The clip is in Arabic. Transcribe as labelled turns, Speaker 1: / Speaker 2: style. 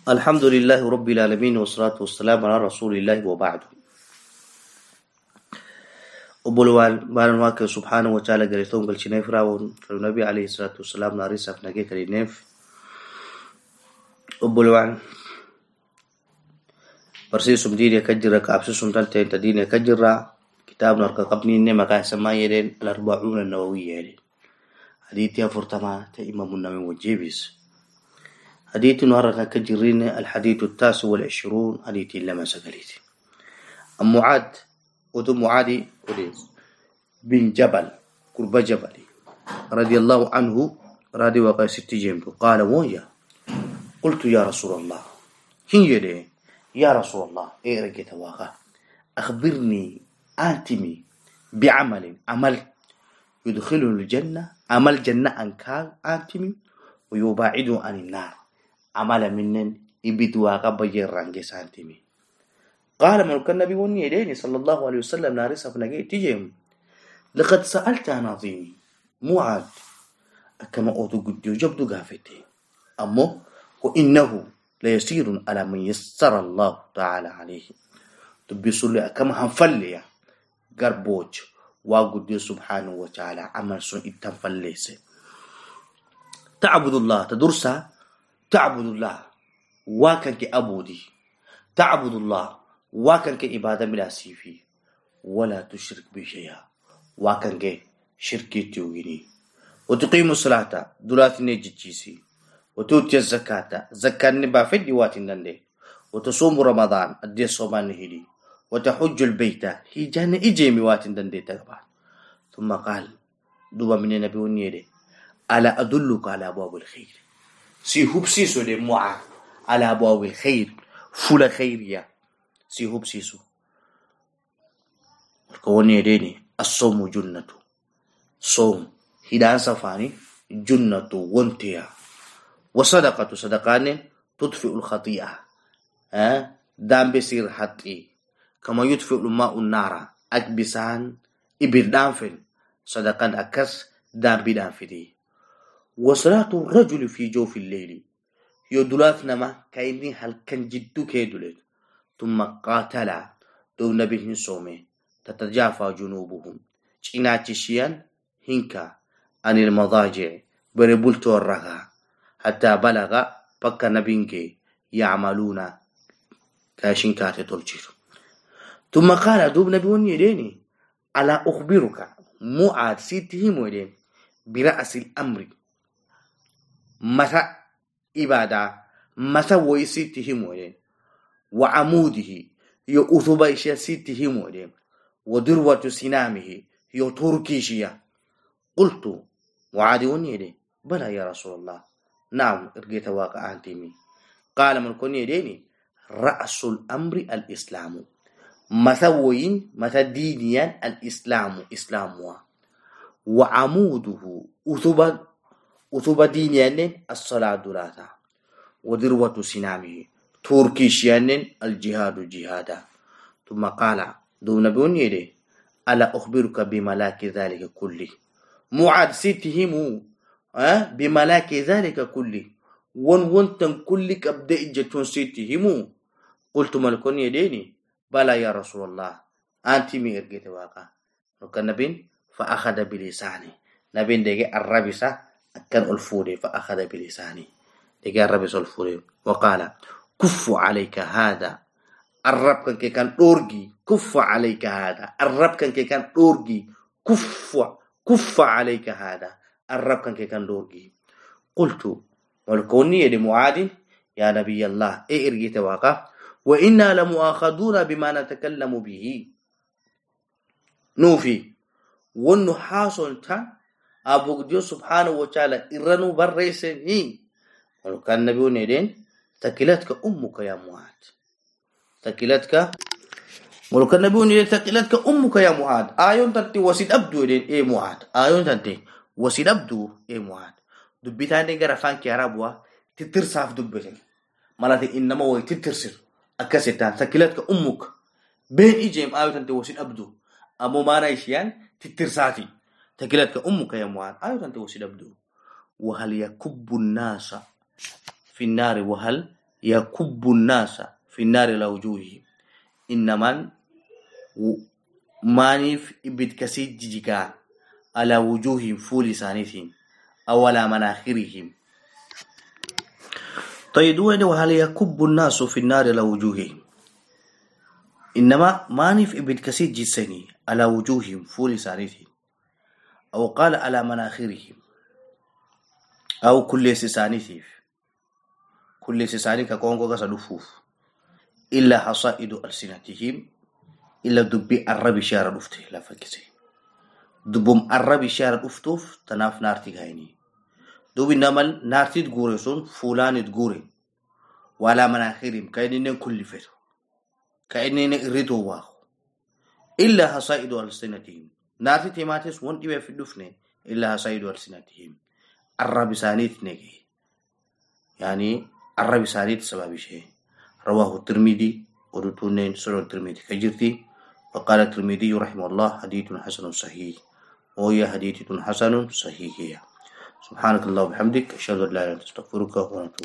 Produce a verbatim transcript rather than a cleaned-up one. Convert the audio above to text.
Speaker 1: الحمد لله رب العالمين والصلاة والسلام على رسول الله وبعد. أبولوان بارن واقع سبحانه وتعالى قريتون قل شنيف راون فالنبي عليه الصلاة والسلام ناريسا فنقية كرينيف. أبولوان برسيسم ديني كجرة كابسسم تلتين تديني كجرة كتاب نركا قبني إنما كاسما يدين الأربعون النووية يدين حديثي فرطما تإمام النووي والجيبس. حديث نهارنا كجرين الحديث التاسع والعشرون حديث لما سقليت أم معاد ودو معادي وديس بن جبل قرب جبل رضي الله عنه رضي وقع ست جيمتو قال ويا قلت يا رسول الله هي يدي يا رسول الله إيه رجيت واقع أخبرني آتمي بعمل عمل يدخلني الجنة عمل جنة أنكار آتمي ويباعد عن النار عمل منن يبدوا قبل رانج سانتمي. قال ملك النبي وني صلى الله عليه وسلم نارس فنجي تجيم لقد سألت عن عظيمي معاد كما أوتو قد يجبد قافتي أمه وإنه ليسير على من يسر الله تعالى عليه تبصر لي كما هنفلي قربوج وقد سبحانه وتعالى عمل سن التنفليس تعبد الله تدرسها تعبد الله واكنك أبودي تعبد الله واكنك إبادة بلا سيفي ولا تشرك بشيئا واكنك شركي تيوغيني وتقيم الصلاة دولات نجيسي وتؤتي الزكاة زكاة نبا في الدوات النندي وتصوم رمضان الدي صومان نهدي وتحج البيت هي جانة إجي موات النندي تقبع. ثم قال دوبا من النبي ونيدي ألا أدلك على أبواب الخير سي هبسيسو دي معا على أبواب الخير فول خيرية سي هبسيسو كوني ديني الصوم جنة صوم هدان صفاني جنة وانتيا وصدقة صدقان تطفئ الخطيئة ها دام بسير حتي كما يطفئ الماء النار أكبسان إبردان فين صدقان أكس دام بدان فدي. وصلاة الرجل في جوف الليل يدلات نما كايني هل كان جدو كيدولت ثم قاتلا دو نبيه سومي تتجافى جنوبهم چيناتشيان هنكا عن المضاجع بربولتو الرغا حتى بلغ بكا نبينك يعملون كاشين كاتي تلجير. ثم قال دوب نبيون يديني على أخبرك معاد سيتهم يدين برأس الأمر متى إبادة متى ويسيتهم ودين وعموده يؤثب إشياء سيتهم ودين ودروة سنامه يتركيشيا. قلت وعادون يدين بلى يا رسول الله نعم ارقيت واقع أنتمي. قال من كن يديني رأس الأمر الإسلام متى وين متى دينيا الإسلام إسلام وعموده أثب وثوب دينيان الصلاة دولاتا ودروة سنامه تركيشيان الجهاد جهادا. ثم قال دون نبيون يدي ألا أخبرك بملاك ذلك كله معاد سيتهم أه بملاك ذلك كله ون ونتن كلك أبدأ جتون سيتهم. قلت ملكون يديني بلى يا رسول الله أنت ميرجت واقع وكان نبين فأخذ بلساني نبين دقي الربسة أكن الفوري فأخذ بلساني دقي الربس الفوري وقال كف عليك هذا الرب كان كان أورجي كف عليك هذا الرب كان كان أورجي كف كف عليك هذا الرب كان كان أورجي. قلت ولكوني يد معاد يا نبي الله إيه إرجيت واقع وإنا لمؤاخذون بما نتكلم به نوفي ونحاصل تا أبو جل سبحانه وتعالى إرنو بريسني. وكان النبي نيدين تكلتك أمك يا معاد تكلتك وكان النبي نيدين تكلتك أمك يا معاد آيون تنتي وسيد أبدو يدين إيه معاد آيون تنتي وسيد أبدو إيه معاد دبيتان نيجا رفان كي عربوا تترساف دبيتان مالتي إنما هو تترسل أكاسيتان تكلتك أمك بين إيجيم آيون تنتي وسيد أبدو أمو مانا إيشيان تترساتي تكلتك أمك يا معاد آيون تنتي وسيد أبدو. وهل يكب الناس في النار وهل يكب الناس في النار على وجوههم إنما مانيف إبت كسيد جيجا على وجوههم فول سانيتهم أو على مناخرهم. طيب وهل يكب الناس في النار على وجوههم إنما مانيف إبت كسيد جسني على وجوههم فول سانيتهم أو قال على مناخرهم أو كل سانيتهم كل ساني كونغو كسلفوف إلا حصائد ألسنتهم إلا دبي الربي شار الأفته لا فكسي دبم الربي شار الأفتوف تناف نارتي غايني دوبي نمل نارتي تغوري سون فلان تغوري ولا مناخيرهم كاينين كل فتو كاينين إريدو واخو إلا حصائد ألسنتهم نارتي تيماتيس وان إبا في الدفنة إلا حصائد ألسنتهم الربي سانيت نجي يعني الربي سانيت سبب شيء رواه الترمذي ودتونين سنن الترمذي كجرتي وقال الترمذي رحمه الله حديث حسن صحيح وهي حديث حسن صحيح. سبحانك اللهم وبحمدك أشهد أن لا إله إلا أنت أستغفرك وأتوب